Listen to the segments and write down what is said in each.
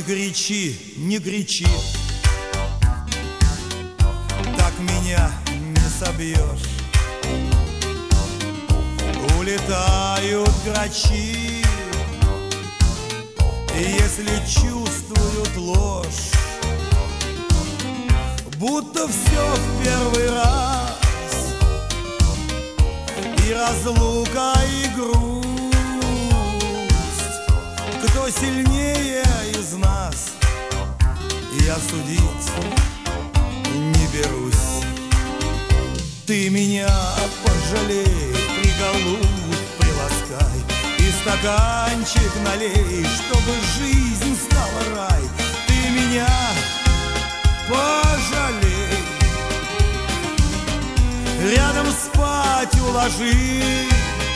горячи, не горячи, так меня не собьешь. Улетают грачи, если чувствуют ложь, будто все в первый раз, и разлука, и грусть. Кто сильнее из нас, я судить не берусь. Ты меня пожалей, приголубь, приласкай, и стаканчик налей, чтобы жизнь стала рай. Ты меня пожалей, рядом спать уложи,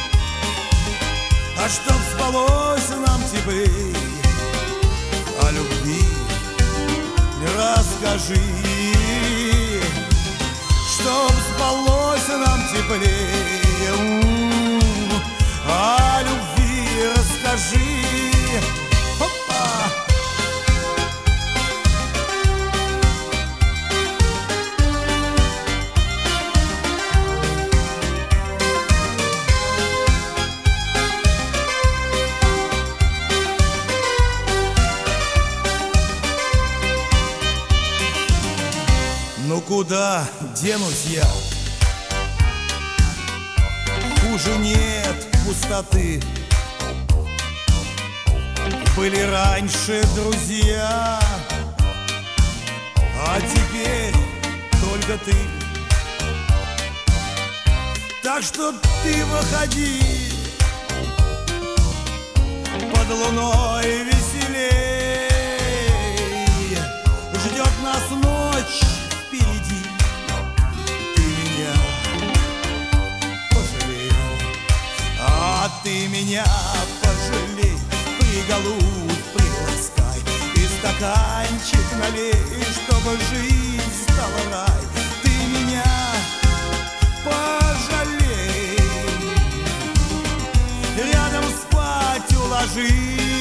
а чтоб спалось нам теплей, о любви расскажи. Чтоб спалось нам теплее, о любви расскажи. Опа! Ну куда денусь я? Хуже нет пустоты. Были раньше друзья, а теперь только ты. Так что ты выходи, под луной веселей. Ждет нас ночь впереди. Ты меня пожалей, а ты меня пожалей. Приголубь, приласкай, и стаканчик налей, чтобы жизнь стала рай. Ты меня пожалей, рядом спать уложи,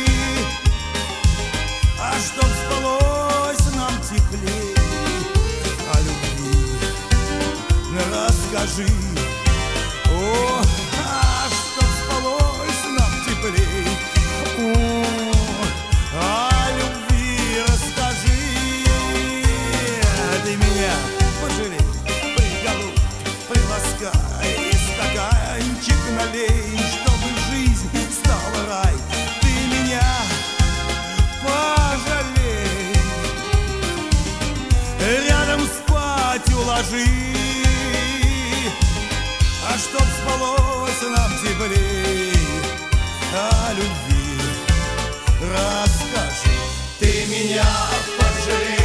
а чтоб спалось нам теплей, о любви расскажи. О, а чтоб спалось нам теплей, о любви расскажи. Ты меня пожалей, приголубь, приласкай, и стаканчик налей, чтобы жизнь стала рай. Ты меня пожалей, рядом спать уложи, а чтоб спалось нам теплей, о любви расскажи. Ты меня пожалей.